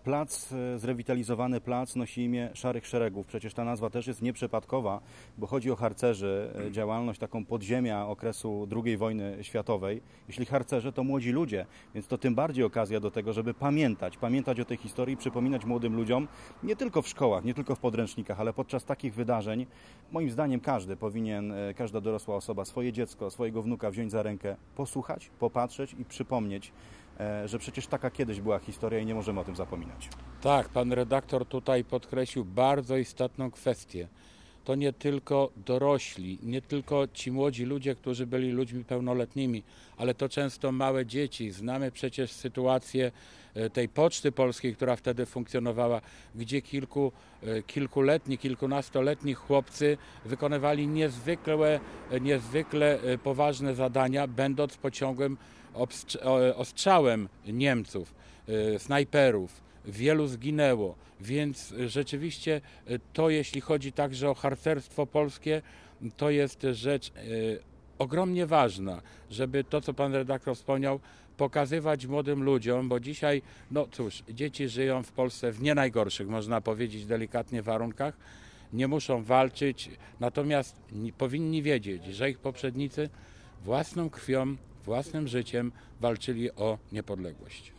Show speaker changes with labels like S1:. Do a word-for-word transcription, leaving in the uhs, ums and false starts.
S1: plac, zrewitalizowany plac nosi imię Szarych Szeregów. Przecież ta nazwa też jest nieprzypadkowa, bo chodzi o harcerzy, działalność taką podziemia okresu drugiej wojny światowej. Jeśli harcerze, to młodzi ludzie, więc to tym bardziej okazja do tego, żeby pamiętać, pamiętać o tej historii i przypominać młodym ludziom, nie tylko w szkołach, nie tylko w podręcznikach, ale podczas takich wydarzeń, moim zdaniem każdy powinien, każda dorosła osoba swoje dziecko, swojego wnuka wziąć za rękę, posłuchać, popatrzeć i przypomnieć, że przecież taka kiedyś była historia i nie możemy o tym zapominać.
S2: Tak, pan redaktor tutaj podkreślił bardzo istotną kwestię. To nie tylko dorośli, nie tylko ci młodzi ludzie, którzy byli ludźmi pełnoletnimi, ale to często małe dzieci. Znamy przecież sytuację tej Poczty Polskiej, która wtedy funkcjonowała, gdzie kilku, kilkuletni, kilkunastoletni chłopcy wykonywali niezwykle, niezwykle poważne zadania, będąc pod ciągłym ostrzałem Niemców, snajperów. Wielu zginęło, więc rzeczywiście to, jeśli chodzi także o harcerstwo polskie, to jest rzecz ogromnie ważna, żeby to, co pan redaktor wspomniał, pokazywać młodym ludziom, bo dzisiaj, no cóż, dzieci żyją w Polsce w nie najgorszych, można powiedzieć delikatnie, warunkach, nie muszą walczyć, natomiast powinni wiedzieć, że ich poprzednicy własną krwią, własnym życiem walczyli o niepodległość.